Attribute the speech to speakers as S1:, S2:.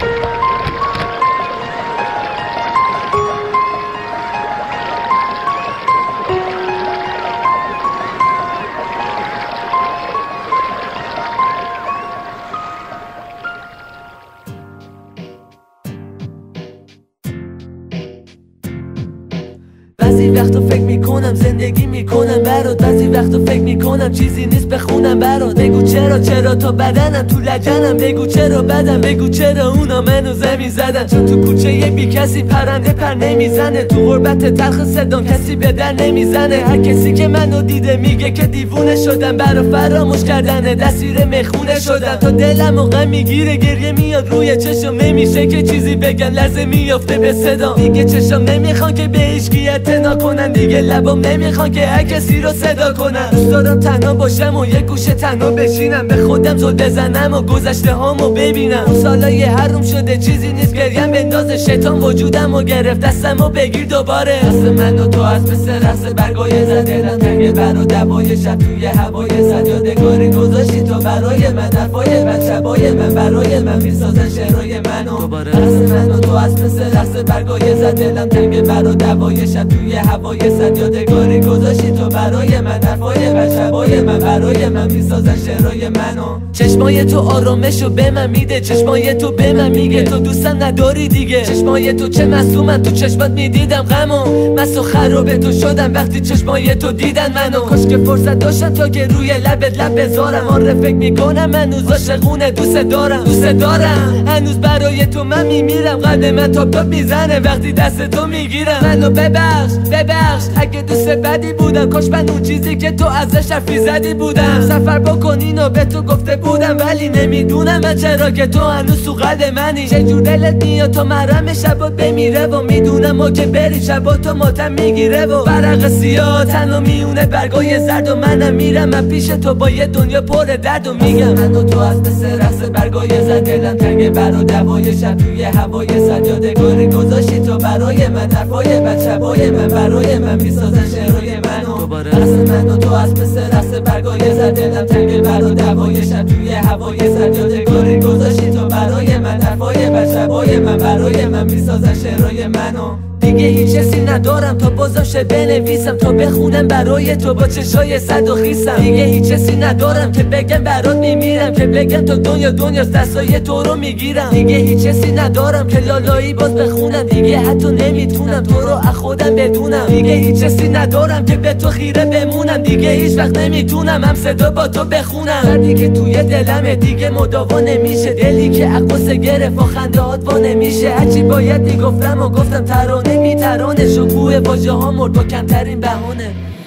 S1: بعضی وقتا فکر میکنم زندگی میکنم برات، بعضی وقتا فکر میکنم چیزی نیست بخونم برات. بگو چرا تا بدنم تو لجنم، بگو چرا بدم، بگو چرا اونا منو زمین زدن. چون تو کوچه یه بی کسی پرنده پر نمیزنه، تو غربت تلخ صدام کسی به در نمیزنه. هر کسی که منو دیده میگه که دیوونه شدم، برا فراموش کردن دستیر مخونه شدم. تا دلم و غم میگیره، گریه میاد روی چشم، نمیشه که چیزی بگم، لرزه میافته به صدا. دیگه چشم نمیخوان که به هیچکی اعتنا کنن، دیگه لبام نمیخوان که هر کسی رو صدا کنن. دوست دارم تنها باشم و یه گوشه تنها بشینم، به خودم زل بزنم و گذشته هامو ببینم. اون سالای حروم شده چیزی نیست، گریم بندازه شیطان وجودمو گرفت، دستمو بگیر دوباره. دست من و تو از مثل رقص برگای زد، دلم تنگه برا دبای شب توی هوای زد. یادگاری گذاشتی تو برای من، حرفای من، شبای من برای من میسازن شعرهای منو. دست من و تو از مثل رقص برگای زد، دلم تنگه برا دبای شب توی هوای زد. یادگاری گذاشتی تو برای من، حرفای من، شبای من برای من میسازن شعرهای منو. چشمای تو آرامشو به من میده، چشمای تو به من میگه تو دوستم نداری دیگه. چشمای تو چه معصومن، تو چشمات میدیدم غمو، مست و خراب تو شدم وقتی چشمای تو دیدن منو. کاش که فرصت داشتم تا که روی لبت لب بذارم، آره فکر میکنم هنوز عاشقونه دوست دارم هنوز برای تو من میمیرم. قلب من تاپ میزنه وقتی دست تو میگیرم. منو ببخش اگه دوست بدی بودم، کاش من اون چیزی که تو ازش حرفی زدی بودم. سفر بکنین و به تو گفته بودم، ولی نمیدونم من چرا که تو هنوز تو قلب منی. چجور دلت میاد تو محرم شبات بمیره و میدونم ما که بری شبات تو ماتم میگیره و ورق سیاه تنها میونه برگای زرد و منم میرم من پیش تو با یه دنیا پر درد و میگم من و تو از مثل رقص برگای زد، دلم تنگه برا دوای شب توی هوای زد. یادگاری گذاشتی تو برای من، حرفای من، شبای من برای من میسازن شعرهای منو. دست من و تو از مثل رقص برگای زد، دلم تنگه برا دوای شب توی هوای زد. یادگاری گذاشتی تو برای من، حرفای من، شبای من برای من میسازن شعرهای منو. دیگه هیچ حسی ندارم تا بازم شه بنویسم، تا بخونم برای تو با چشای صد و خیسم. دیگه هیچ حسی ندارم که بگم برات میمیرم، که بگم تا دنیاست دستای تو رو میگیرم. دیگه هیچ حسی ندارم که لالایی باز بخونم، دیگه حتی نمیتونم تو رو از خودم بدونم. دیگه هیچ حسی ندارم که به تو خیره بمونم، دیگه هیچ وقت نمیتونم هم صدا با تو بخونم. دردی که توی دلمه دیگه مداوا نمیشه، دلی که عقوسه گرفت و خندهات وا نمیشه. هرچی باید میگفتم و گفتم ترانه میترانه، شکوه واژه ها مرد با کمترین بهانه.